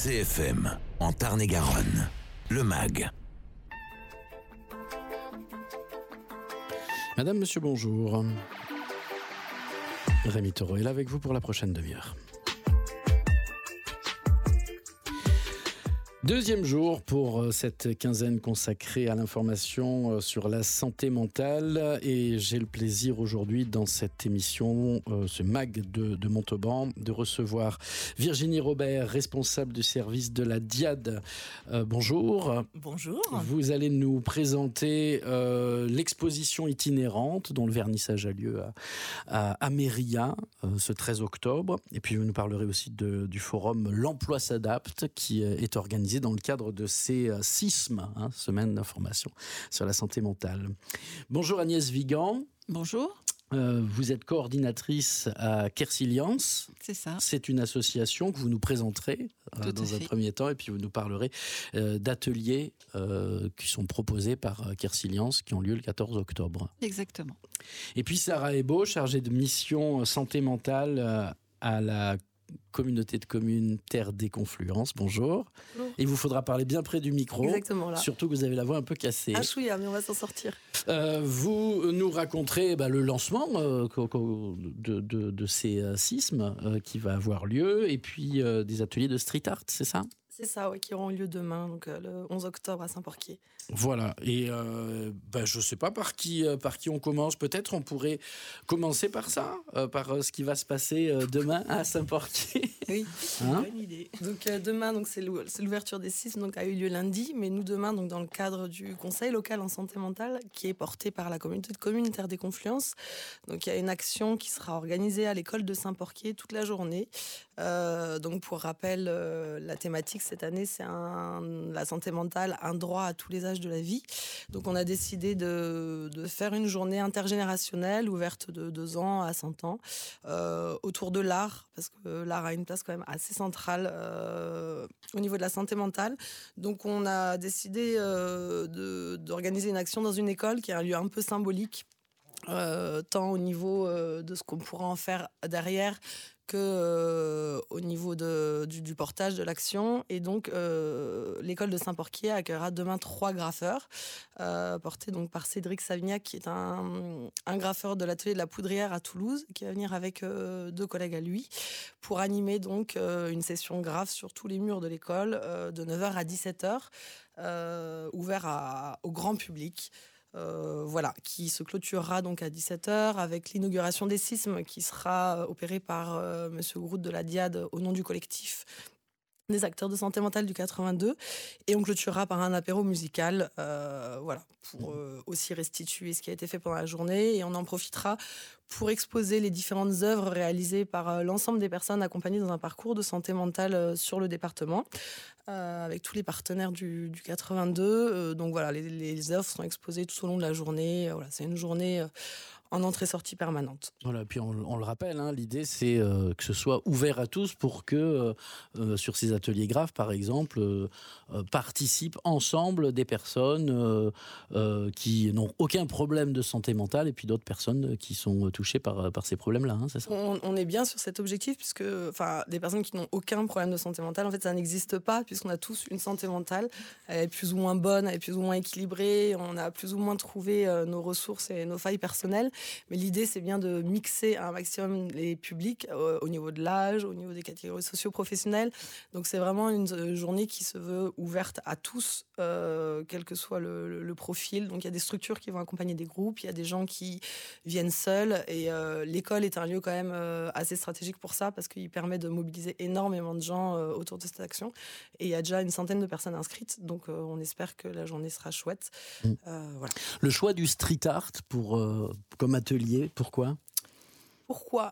CFM, en Tarn-et-Garonne, le MAG. Madame, monsieur, bonjour. Rémi Taureau est là avec vous pour la prochaine demi-heure. Deuxième jour pour cette quinzaine consacrée à l'information sur la santé mentale, et j'ai le plaisir aujourd'hui dans cette émission, ce MAG de Montauban, de recevoir Virginie Robert, responsable du service de la DIAD. Bonjour. Bonjour. Vous allez nous présenter l'exposition itinérante dont le vernissage a lieu à Mérilla ce 13 octobre, et puis vous nous parlerez aussi du forum L'Emploi s'adapte qui est organisé dans le cadre de ces SISM, semaines d'information sur la santé mentale. Bonjour Agnès Vigan. Bonjour. Vous êtes coordinatrice à Kersilience. C'est ça. C'est une association que vous nous présenterez dans un premier temps, et puis vous nous parlerez d'ateliers qui sont proposés par Kersilience, qui ont lieu le 14 octobre. Exactement. Et puis Sarah Ebault, chargée de mission santé mentale à la communauté de communes Terre des Confluences. Bonjour. Bonjour. Il vous faudra parler bien près du micro. Exactement, là. Surtout que vous avez la voix un peu cassée. Un chouïa, mais on va s'en sortir. Vous nous raconterez le lancement de ces SISM qui va avoir lieu, et puis des ateliers de street art, c'est ça ? C'est ça, ouais, qui auront lieu demain, donc le 11 octobre à Saint-Porquier. Voilà, et je ne sais pas par qui on commence. Peut-être on pourrait commencer par ça, par ce qui va se passer demain à Saint-Porquier. Oui, c'est une bonne idée. Donc demain, c'est l'ouverture des SISM, donc a eu lieu lundi, mais nous demain, donc dans le cadre du Conseil local en santé mentale, qui est porté par la communauté de communes Terre des Confluences, donc il y a une action qui sera organisée à l'école de Saint-Porquier toute la journée. Donc pour rappel, la thématique cette année, c'est la santé mentale, un droit à tous les âges de la vie. Donc on a décidé de faire une journée intergénérationnelle ouverte de 2 ans à 100 ans autour de l'art, parce que l'art a une place quand même assez centrale au niveau de la santé mentale. Donc on a décidé d'organiser une action dans une école qui est un lieu un peu symbolique, tant au niveau de ce qu'on pourra en faire derrière que au niveau du portage de l'action. Et donc l'école de Saint-Porquier accueillera demain 3 graffeurs portés donc par Cédric Savignac, qui est un graffeur de l'atelier de la Poudrière à Toulouse, qui va venir avec 2 collègues à lui pour animer donc une session graphe sur tous les murs de l'école de 9h à 17h, ouvert au grand public. Qui se clôturera donc à 17h avec l'inauguration des SISM qui sera opérée par Monsieur Grout de la DIAD au nom du collectif des acteurs de santé mentale du 82, et on clôturera par un apéro musical pour aussi restituer ce qui a été fait pendant la journée, et on en profitera pour exposer les différentes œuvres réalisées par l'ensemble des personnes accompagnées dans un parcours de santé mentale sur le département, avec tous les partenaires du 82. Donc voilà, les œuvres sont exposées tout au long de la journée. C'est une journée en entrée-sortie permanente. Voilà, puis on le rappelle, l'idée c'est que ce soit ouvert à tous pour que sur ces ateliers graves, par exemple, participent ensemble des personnes qui n'ont aucun problème de santé mentale, et puis d'autres personnes qui sont touchées par ces problèmes-là, c'est ça ? On est bien sur cet objectif, puisque des personnes qui n'ont aucun problème de santé mentale, en fait ça n'existe pas, puisqu'on a tous une santé mentale. Elle est plus ou moins bonne, elle est plus ou moins équilibrée, on a plus ou moins trouvé nos ressources et nos failles personnelles. Mais l'idée, c'est bien de mixer un maximum les publics au niveau de l'âge, au niveau des catégories socio-professionnelles. Donc c'est vraiment une journée qui se veut ouverte à tous, quel que soit le profil. Donc il y a des structures qui vont accompagner des groupes, il y a des gens qui viennent seuls, et l'école est un lieu quand même assez stratégique pour ça, parce qu'il permet de mobiliser énormément de gens autour de cette action. Et il y a déjà une centaine de personnes inscrites, donc on espère que la journée sera chouette. Voilà. Le choix du street art comme atelier, pourquoi ?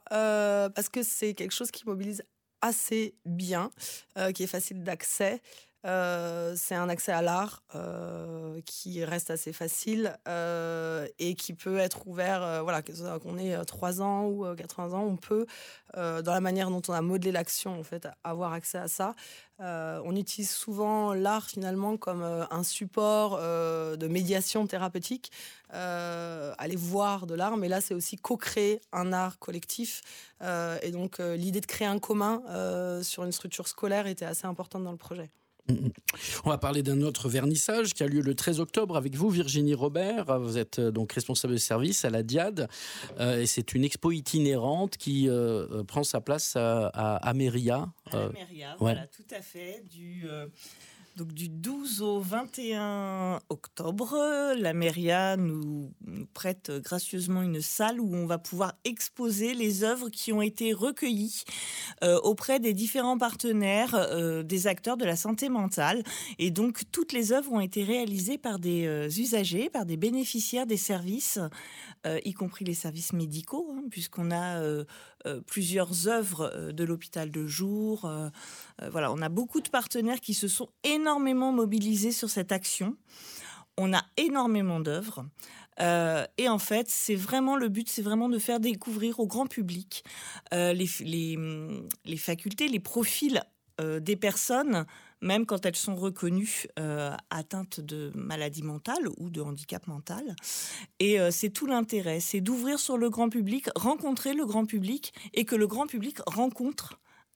Parce que c'est quelque chose qui mobilise assez bien, qui est facile d'accès, c'est un accès à l'art qui reste assez facile et qui peut être ouvert, qu'on ait 3 ans ou 80 ans, on peut, dans la manière dont on a modelé l'action, en fait, avoir accès à ça. On utilise souvent l'art finalement comme un support de médiation thérapeutique, aller voir de l'art, mais là c'est aussi co-créer un art collectif et donc l'idée de créer un commun sur une structure scolaire était assez importante dans le projet. On va parler d'un autre vernissage qui a lieu le 13 octobre avec vous, Virginie Robert. Vous êtes donc responsable de service à la Diade et c'est une expo itinérante qui prend sa place à Mérilla. Mérilla, voilà, tout à fait. Donc du 12 au 21 octobre, la Mérilla nous prête gracieusement une salle où on va pouvoir exposer les œuvres qui ont été recueillies auprès des différents partenaires, des acteurs de la santé mentale. Et donc toutes les œuvres ont été réalisées par des usagers, par des bénéficiaires des services, y compris les services médicaux, puisqu'on a plusieurs œuvres de l'hôpital de jour. Voilà, on a beaucoup de partenaires qui se sont énormément mobilisés sur cette action. On a énormément d'œuvres. Et en fait, le but, c'est vraiment de faire découvrir au grand public les facultés, les profils des personnes, même quand elles sont reconnues atteintes de maladie mentale ou de handicap mental. Et c'est tout l'intérêt, c'est d'ouvrir sur le grand public, rencontrer le grand public et que le grand public rencontre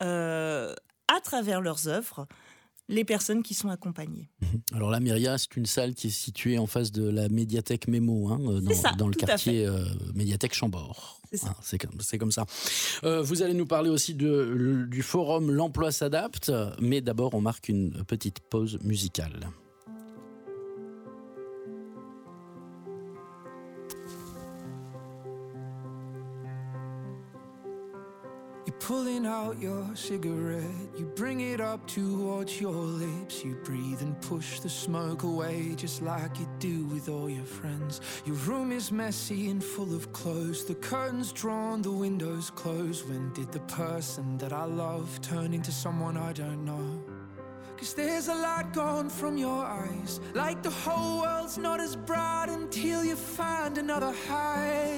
à travers leurs œuvres les personnes qui sont accompagnées. Alors la Mérilla, c'est une salle qui est située en face de la médiathèque Mémo, dans le quartier médiathèque Chambord. C'est ça. C'est comme ça. Vous allez nous parler aussi du forum L'Emploi s'adapte, mais d'abord on marque une petite pause musicale. Pulling out your cigarette, you bring it up towards your lips. You breathe and push the smoke away, just like you do with all your friends. Your room is messy and full of clothes, the curtains drawn, the windows closed. When did the person that I love turn into someone I don't know? 'Cause there's a light gone from your eyes, like the whole world's not as bright until you find another high.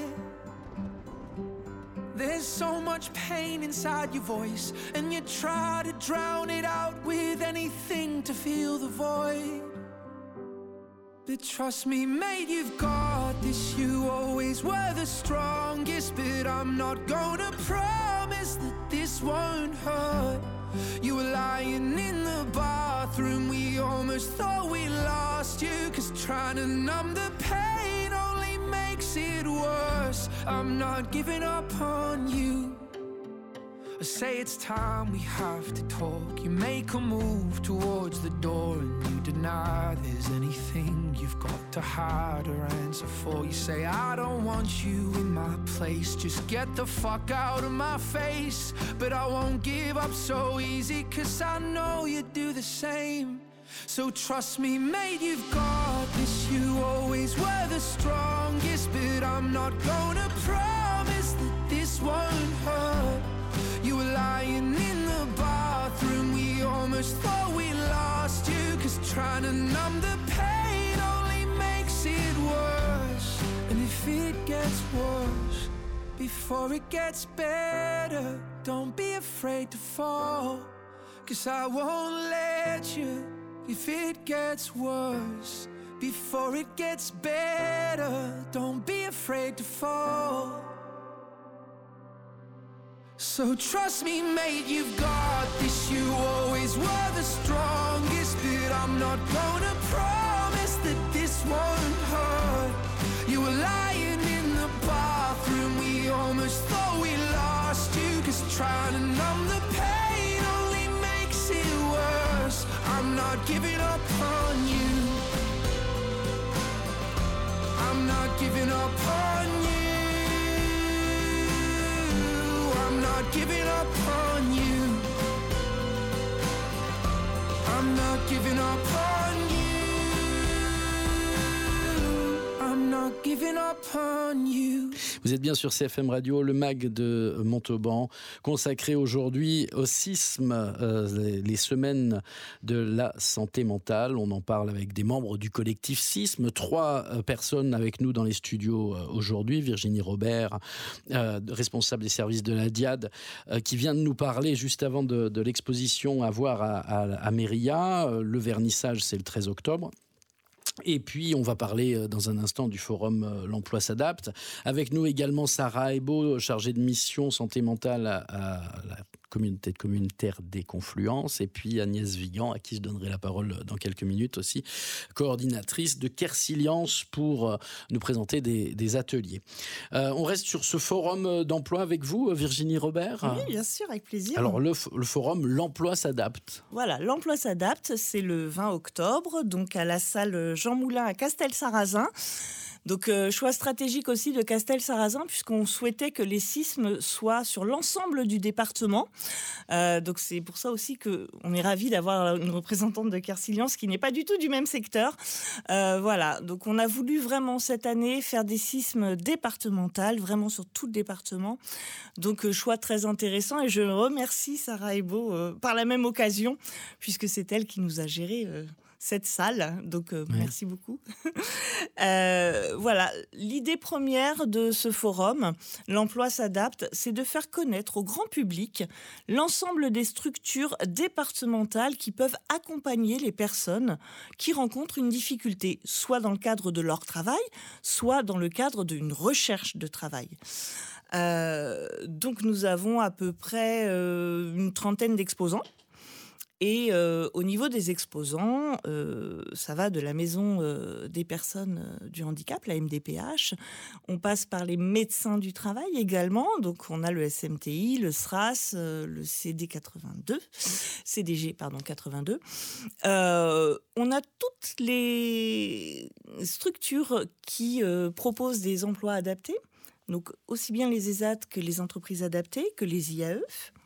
There's so much pain inside your voice, and you try to drown it out with anything to fill the void. But trust me, mate, you've got this. You always were the strongest, but I'm not gonna promise that this won't hurt. You were lying in the bathroom, we almost thought we lost you, 'cause trying to numb the pain only makes it worse. I'm not giving up on you. I say it's time we have to talk. You make a move towards the door and you deny there's anything you've got to hide or answer for. You say I don't want you in my place, just get the fuck out of my face. But I won't give up so easy, 'cause I know you do the same. So trust me, mate, you've got this. You always were the strongest, but I'm not gonna promise that this won't hurt. You were lying in the bathroom, we almost thought we lost you, 'cause trying to numb the pain only makes it worse. And if it gets worse before it gets better, don't be afraid to fall, 'cause I won't let you. If it gets worse before it gets better, don't be afraid to fall. So trust me, mate, you've got this. You always were the strongest, but I'm not gonna promise that this won't hurt. You were lying in the bathroom, we almost thought we lost you, 'cause trying to numb the pain only makes it worse. I'm not giving up on you. I'm not giving up on you. I'm not giving up on you. I'm not giving up on you. I'm not not giving up on you. Vous êtes bien sur CFM Radio, le MAG de Montauban, consacré aujourd'hui au CISM, les semaines de la santé mentale. On en parle avec des membres du collectif CISM. 3 personnes avec nous dans les studios aujourd'hui. Virginie Robert, responsable des services de la DIAD, qui vient de nous parler juste avant de l'exposition à voir à Mérilla. Le vernissage, c'est le 13 octobre. Et puis, on va parler dans un instant du forum L'Emploi s'adapte. Avec nous également Sarah Ebo, chargée de mission santé mentale à la communauté de communautaire des Confluences. Et puis Agnès Vigan, à qui je donnerai la parole dans quelques minutes aussi, coordinatrice de Kersilience pour nous présenter des ateliers. On reste sur ce forum d'emploi avec vous, Virginie Robert. Oui, bien sûr, avec plaisir. Alors, le forum L'Emploi s'adapte. Voilà, L'Emploi s'adapte, c'est le 20 octobre, donc à la salle Jean Moulin à Castelsarrasin. Donc, choix stratégique aussi de Castelsarrasin, puisqu'on souhaitait que les CISM soient sur l'ensemble du département. Donc, c'est pour ça aussi qu'on est ravis d'avoir une représentante de Kersilience qui n'est pas du tout du même secteur. Voilà, donc on a voulu vraiment cette année faire des CISM départementales, vraiment sur tout le département. Donc, choix très intéressant. Et je remercie Sarah Ebo par la même occasion, puisque c'est elle qui nous a géré cette salle, donc merci beaucoup. Voilà, l'idée première de ce forum, L'Emploi s'adapte, c'est de faire connaître au grand public l'ensemble des structures départementales qui peuvent accompagner les personnes qui rencontrent une difficulté, soit dans le cadre de leur travail, soit dans le cadre d'une recherche de travail. Donc nous avons à peu près une trentaine d'exposants. Et au niveau des exposants, ça va de la maison des personnes du handicap, la MDPH. On passe par les médecins du travail également. Donc, on a le SMTI, le SRAS, le CDG 82. On a toutes les structures qui proposent des emplois adaptés. Donc, aussi bien les ESAT que les entreprises adaptées, que les IAE.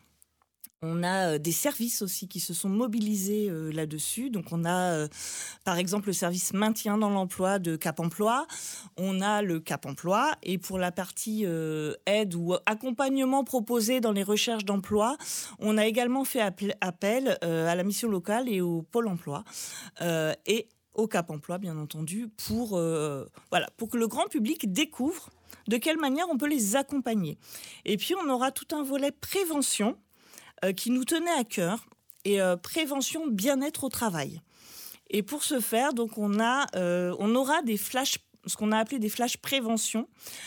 On a des services aussi qui se sont mobilisés là-dessus. Donc, on a, par exemple, le service maintien dans l'emploi de Cap Emploi. On a le Cap Emploi. Et pour la partie aide ou accompagnement proposé dans les recherches d'emploi, on a également fait appel à la mission locale et au Pôle emploi. Et au Cap Emploi, bien entendu, pour que le grand public découvre de quelle manière on peut les accompagner. Et puis, on aura tout un volet prévention qui nous tenait à cœur, et prévention bien-être au travail. Et pour ce faire, donc on aura des flashs, ce qu'on a appelé des flashs prévention.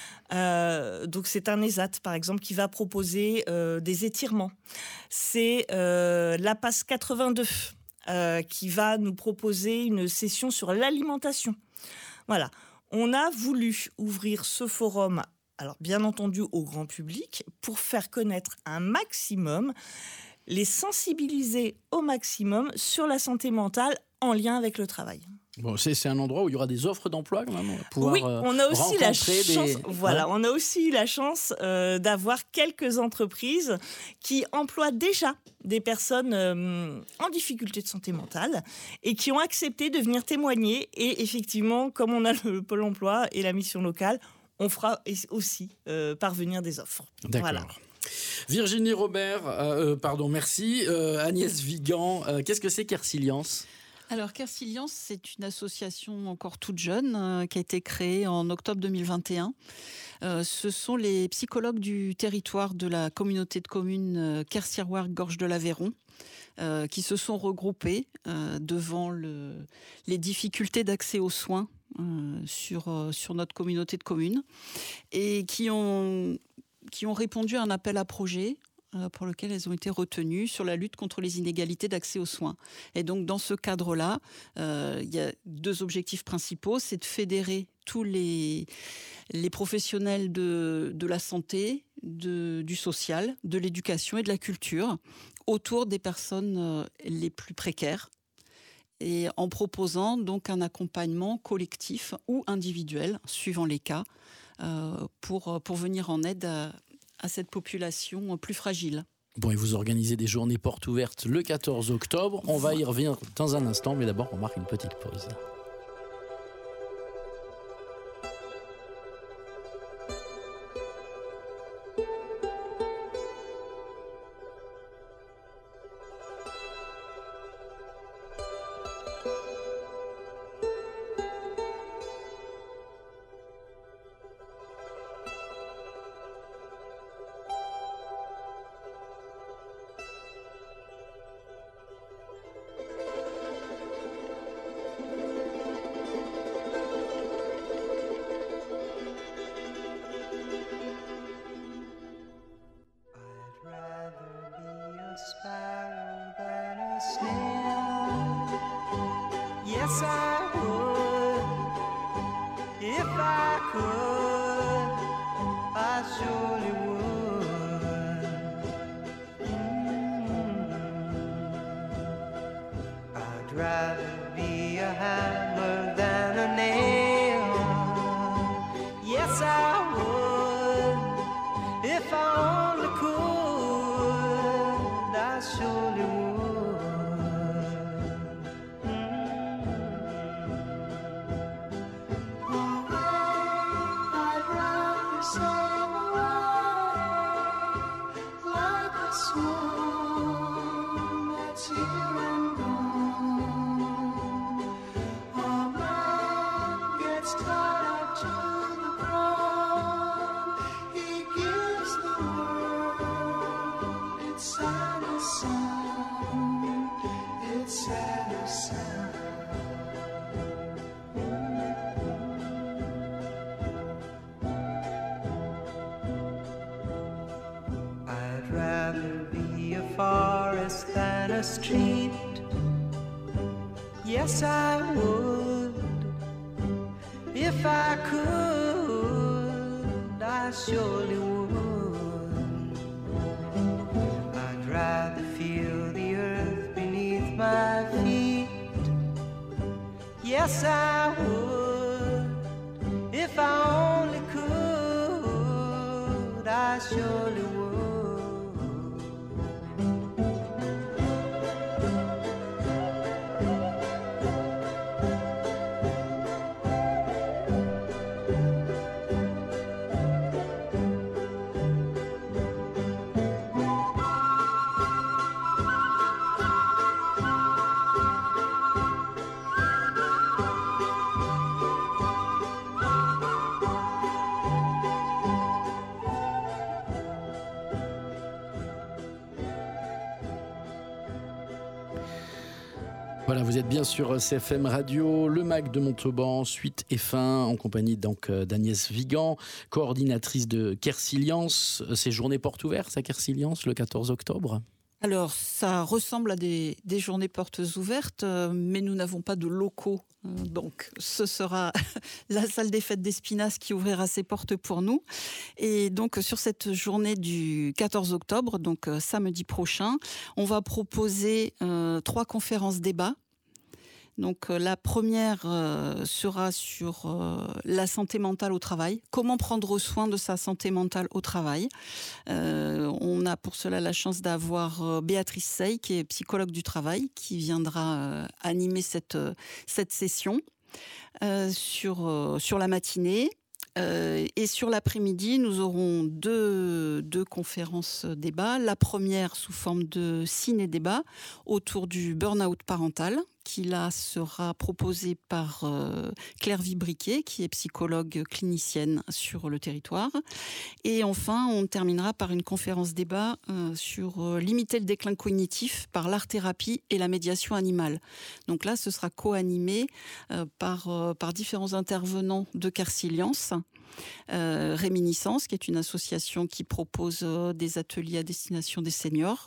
Donc c'est un ESAT, par exemple, qui va proposer des étirements. C'est l'APAS 82 qui va nous proposer une session sur l'alimentation. Voilà. On a voulu ouvrir ce forum, alors bien entendu au grand public, pour faire connaître un maximum, les sensibiliser au maximum sur la santé mentale en lien avec le travail. Bon, c'est un endroit où il y aura des offres d'emploi quand même. On va pouvoir, oui, on a aussi la chance. Voilà, on a aussi eu la chance d'avoir quelques entreprises qui emploient déjà des personnes en difficulté de santé mentale et qui ont accepté de venir témoigner. Et effectivement, comme on a le Pôle emploi et la mission locale, on fera aussi parvenir des offres. D'accord. Voilà. Virginie Robert, merci. Agnès Vigan, qu'est-ce que c'est Kersilience ? Alors, Kersilience, c'est une association encore toute jeune qui a été créée en octobre 2021. Ce sont les psychologues du territoire de la communauté de communes Quercier-Wargues-Gorges de l'Aveyron qui se sont regroupés devant les difficultés d'accès aux soins sur notre communauté de communes et qui ont répondu à un appel à projet pour lequel elles ont été retenues sur la lutte contre les inégalités d'accès aux soins. Et donc, dans ce cadre-là, il y a 2 objectifs principaux. C'est de fédérer tous les professionnels de la santé, du social, de l'éducation et de la culture autour des personnes les plus précaires et en proposant donc un accompagnement collectif ou individuel, suivant les cas, pour venir en aide à cette population plus fragile. Bon, et vous organisez des journées portes ouvertes le 14 octobre. On va y revenir dans un instant, mais d'abord, on marque une petite pause. Yes, I would. If I could, I surely would. I'd rather be a hammer than a nail. Yes, I would. If I only could, I surely would. I'd rather sail away like a swan that's here and gone. A man gets tied up to the ground. He gives the world its saddest sound, its saddest sound. I'd rather be a forest than a street. Yes, I would. If I could, I surely would. I'd rather feel the earth beneath my feet. Yes, I would. If I only could, I surely would. Voilà, vous êtes bien sur CFM Radio, le MAG de Montauban, suite et fin, en compagnie donc d'Agnès Vigan, coordinatrice de Kersilience. Ces journées portes ouvertes à Kersilience le 14 octobre. Alors, ça ressemble à des journées portes ouvertes, mais nous n'avons pas de locaux. Donc, ce sera la salle des fêtes d'Espinasse qui ouvrira ses portes pour nous. Et donc, sur cette journée du 14 octobre, donc samedi prochain, on va proposer 3 conférences débats. Donc la première sera sur la santé mentale au travail. Comment prendre soin de sa santé mentale au travail. On a pour cela la chance d'avoir Béatrice Sey, qui est psychologue du travail, qui viendra animer cette session sur la matinée. Et sur l'après-midi, nous aurons deux conférences débats. La première sous forme de ciné-débat autour du burn-out parental, qui là sera proposée par Claire Vibriquet, qui est psychologue clinicienne sur le territoire. Et enfin, on terminera par une conférence débat sur limiter le déclin cognitif par l'art-thérapie et la médiation animale. Donc là, ce sera co-animé par différents intervenants de Kersilience. Réminiscence, qui est une association qui propose des ateliers à destination des seniors.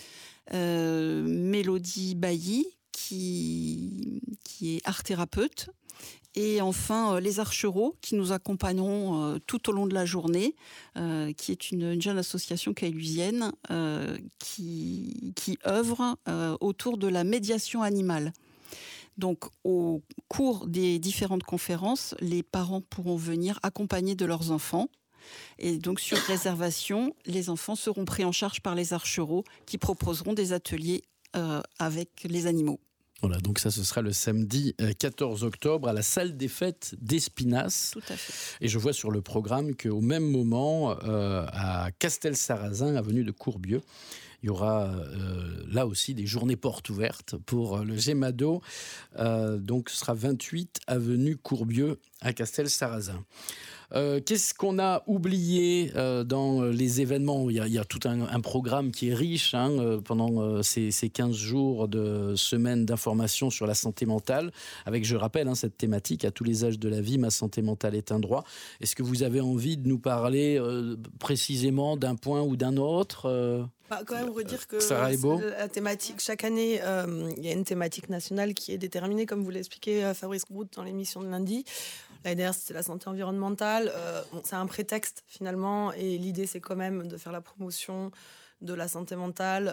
Mélodie Bailly, qui est art-thérapeute. Et enfin, les Archereaux, qui nous accompagneront tout au long de la journée, qui est une jeune association caïlusienne qui œuvre autour de la médiation animale. Donc, au cours des différentes conférences, les parents pourront venir accompagnés de leurs enfants. Et donc, sur réservation, les enfants seront pris en charge par les Archereaux qui proposeront des ateliers avec les animaux. Voilà, donc ça, ce sera le samedi 14 octobre à la salle des fêtes d'Espinasse. Tout à fait. Et je vois sur le programme qu'au même moment, à Castel-Sarrazin, avenue de Courbieu, il y aura là aussi des journées portes ouvertes pour le Gemado. Donc ce sera 28 avenue Courbieu à Castel-Sarrazin. Qu'est-ce qu'on a oublié dans les événements ? Il y a tout un programme qui est riche pendant ces 15 jours de semaine d'information sur la santé mentale, avec, je rappelle, cette thématique à tous les âges de la vie, ma santé mentale est un droit. Est-ce que vous avez envie de nous parler précisément d'un point ou d'un autre Quand même redire que Sarah Hébault. la thématique, chaque année, il y a une thématique nationale qui est déterminée, comme vous l'expliquait Fabrice Groult dans l'émission de lundi. L'année dernière, c'était la santé environnementale. C'est un prétexte finalement, et l'idée, c'est quand même de faire la promotion de la santé mentale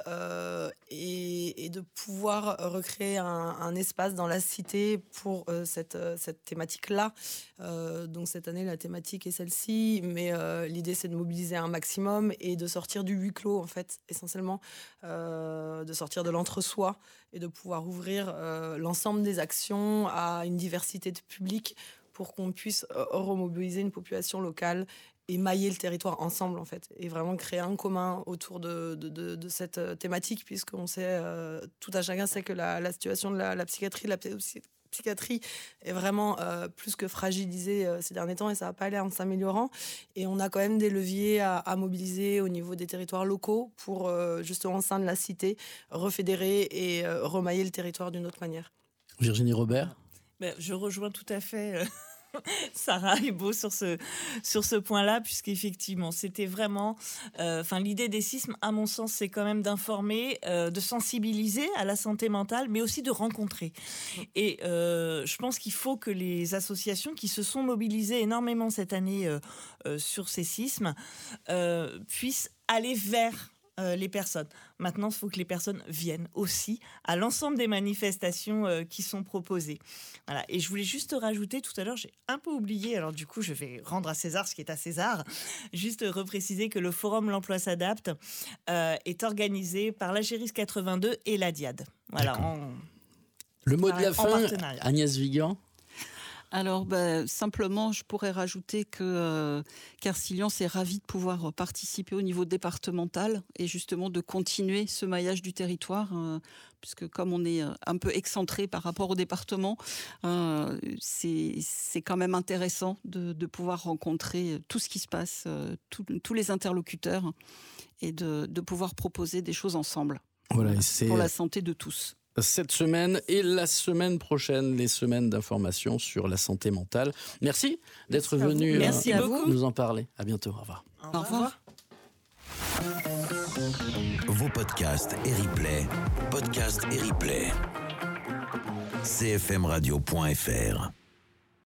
et de pouvoir recréer un espace dans la cité pour cette thématique-là. Donc cette année, la thématique est celle-ci, mais l'idée, c'est de mobiliser un maximum et de sortir du huis clos, en fait, essentiellement, de sortir de l'entre-soi et de pouvoir ouvrir l'ensemble des actions à une diversité de publics pour qu'on puisse remobiliser une population locale et mailler le territoire ensemble, en fait, et vraiment créer un commun autour de cette thématique, puisqu'on sait, tout à chacun sait que la situation de la psychiatrie, de la psychiatrie est vraiment plus que fragilisée ces derniers temps, et ça va pas aller en s'améliorant. Et on a quand même des leviers à mobiliser au niveau des territoires locaux pour, justement, au sein de la cité, refédérer et remailler le territoire d'une autre manière. Virginie Robert ? Je rejoins tout à fait Sarah Hébault sur ce point-là, puisqu'effectivement, c'était vraiment... l'idée des sismes, à mon sens, c'est quand même d'informer, de sensibiliser à la santé mentale, mais aussi de rencontrer. Et je pense qu'il faut que les associations qui se sont mobilisées énormément cette année sur ces sismes puissent aller vers les personnes. Maintenant, il faut que les personnes viennent aussi à l'ensemble des manifestations qui sont proposées. Voilà. Et je voulais juste rajouter, tout à l'heure, j'ai un peu oublié, alors du coup, je vais rendre à César ce qui est à César, juste repréciser que le Forum L'Emploi s'adapte est organisé par l'Agéris 82 et la Diade. Voilà. Le mot de la fin, Agnès Vigan. Alors, simplement, je pourrais rajouter que Quercy-Lyons est ravi de pouvoir participer au niveau départemental et justement de continuer ce maillage du territoire, puisque comme on est un peu excentré par rapport au département, c'est quand même intéressant de pouvoir rencontrer tout ce qui se passe, tous les interlocuteurs, et de pouvoir proposer des choses ensemble pour la santé de tous. Cette semaine et la semaine prochaine, les semaines d'information sur la santé mentale. Merci d'être venu nous en parler. À bientôt. Au revoir. Au revoir. Vos podcasts et replays. Podcasts et replays. cfmradio.fr